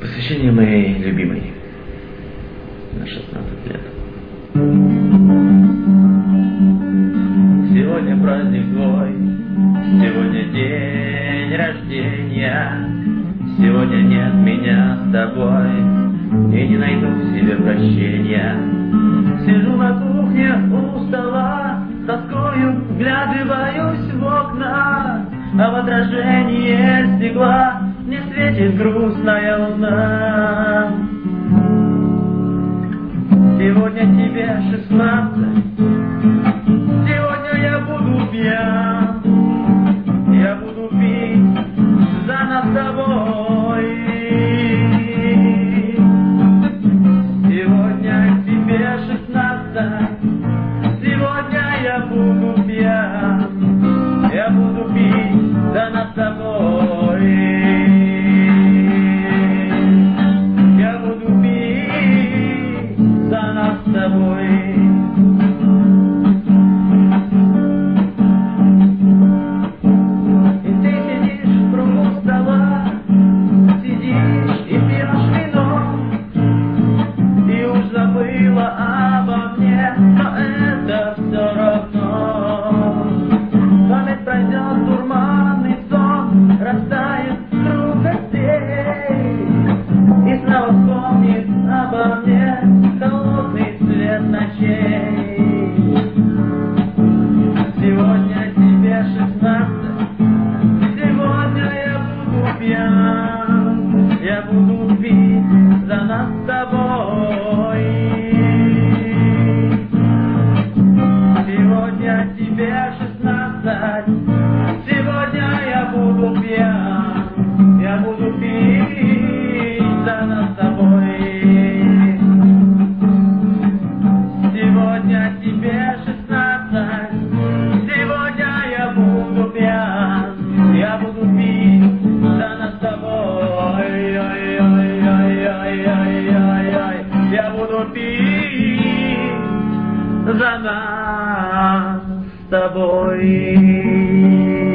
Посвящение моей любимой на 16 лет. Сегодня праздник твой, сегодня день рождения. Сегодня нет меня с тобой, и не найду в себе прощения. Сижу на кухне у стола, тоскою вглядываюсь в окна, а в отражении стекла мне светит грустная луна. Сегодня тебе 16, сегодня я буду пьян, я буду пить за нас с тобой. Сегодня тебе 16, сегодня я буду пьян, я буду пить за нас с тобой. Я буду пить за нас с тобой. Сегодня тебе 16, сегодня я буду пьян, я буду пить за нас с тобой. Сегодня тебе 16, сегодня я буду пьян, я буду пить за нас с тобой. Сегодня тебе 16, сегодня я буду пьян, я буду пить за нас с тобой. Я буду пить за нас с тобой.